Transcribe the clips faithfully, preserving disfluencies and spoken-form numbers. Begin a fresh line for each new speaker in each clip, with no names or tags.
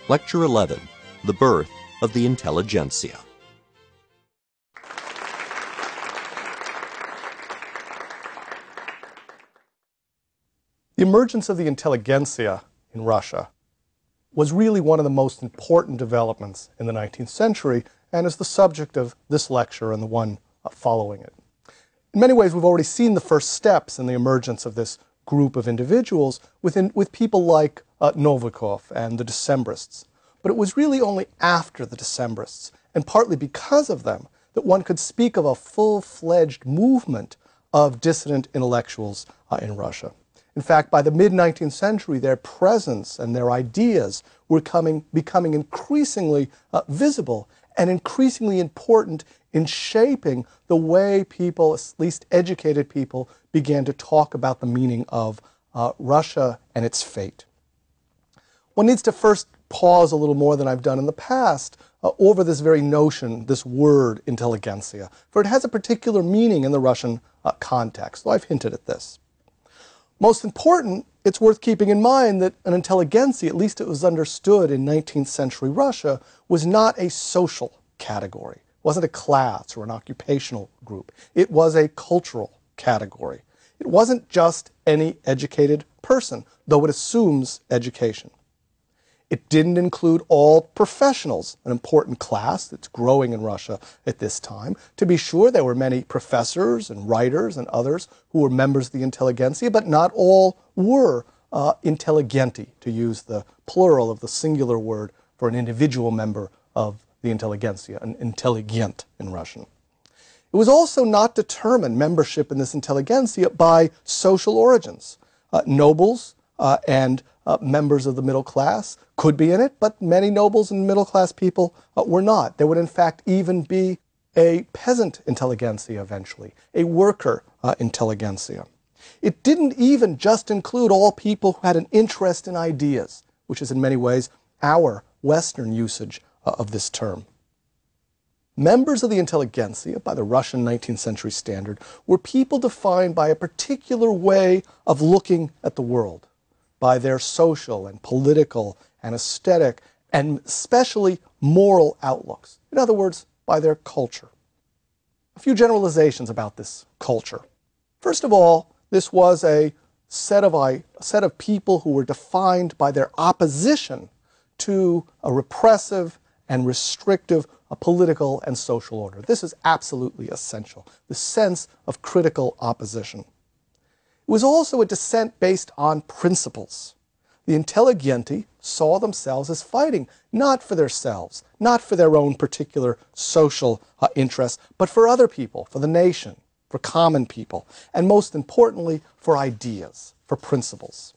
Lecture eleven, The Birth of the Intelligentsia.
The emergence of the intelligentsia in Russia was really one of the most important developments in the nineteenth century and is the subject of this lecture and the one following it. In many ways, we've already seen the first steps in the emergence of this group of individuals within, with people like uh, Novikov and the Decembrists. But it was really only after the Decembrists, and partly because of them, that one could speak of a full-fledged movement of dissident intellectuals uh, in Russia. In fact, by the mid nineteenth century, their presence and their ideas were coming, becoming increasingly uh, visible and increasingly important in shaping the way people, at least educated people, began to talk about the meaning of uh, Russia and its fate. One needs to first pause a little more than I've done in the past uh, over this very notion, this word intelligentsia, for it has a particular meaning in the Russian uh, context, though I've hinted at this. Most important, it's worth keeping in mind that an intelligentsia, at least it was understood in nineteenth century Russia, was not a social category. It wasn't a class or an occupational group. It was a cultural category. It wasn't just any educated person, though it assumes education. It didn't include all professionals, an important class that's growing in Russia at this time. To be sure, there were many professors and writers and others who were members of the intelligentsia, but not all were uh, intelligenti, to use the plural of the singular word for an individual member of the intelligentsia, an intelligent in Russian. It was also not determined, membership in this intelligentsia, by social origins. Uh, nobles uh, and Uh, members of the middle class could be in it, but many nobles and middle-class people uh, were not. There would, in fact, even be a peasant intelligentsia eventually, a worker uh, intelligentsia. It didn't even just include all people who had an interest in ideas, which is in many ways our Western usage uh, of this term. Members of the intelligentsia, by the Russian nineteenth century standard, were people defined by a particular way of looking at the world, by their social and political and aesthetic and especially moral outlooks. In other words, by their culture. A few generalizations about this culture. First of all, this was a set of, a set of people who were defined by their opposition to a repressive and restrictive a political and social order. This is absolutely essential, the sense of critical opposition. It was also a dissent based on principles. The intelligenti saw themselves as fighting, not for themselves, not for their own particular social uh, interests, but for other people, for the nation, for common people, and most importantly, for ideas, for principles.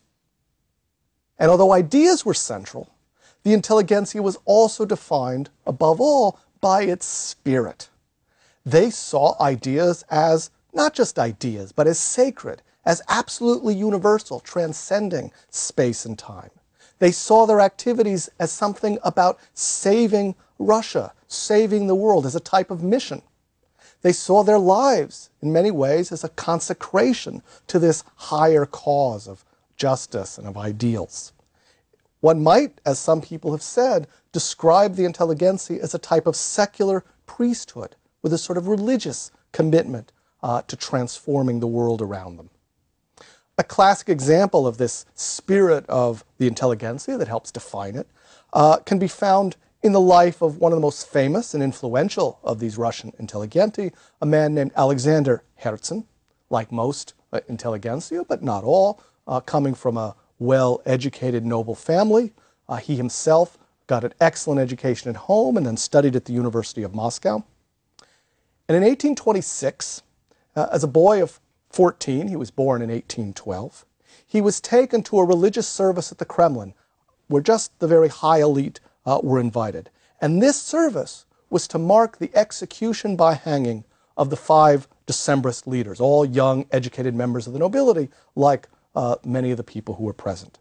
And although ideas were central, the intelligentsia was also defined, above all, by its spirit. They saw ideas as not just ideas, but as sacred, as absolutely universal, transcending space and time. They saw their activities as something about saving Russia, saving the world, as a type of mission. They saw their lives, in many ways, as a consecration to this higher cause of justice and of ideals. One might, as some people have said, describe the intelligentsia as a type of secular priesthood with a sort of religious commitment uh, to transforming the world around them. A classic example of this spirit of the intelligentsia that helps define it uh, can be found in the life of one of the most famous and influential of these Russian intelligenti, a man named Alexander Herzen, like most uh, intelligentsia, but not all, uh, coming from a well-educated noble family. Uh, he himself got an excellent education at home and then studied at the University of Moscow. And in eighteen twenty-six, uh, as a boy of fourteen, he was born in eighteen twelve, he was taken to a religious service at the Kremlin where just the very high elite uh, were invited. And this service was to mark the execution by hanging of the five Decembrist leaders, all young, educated members of the nobility, like uh, many of the people who were present.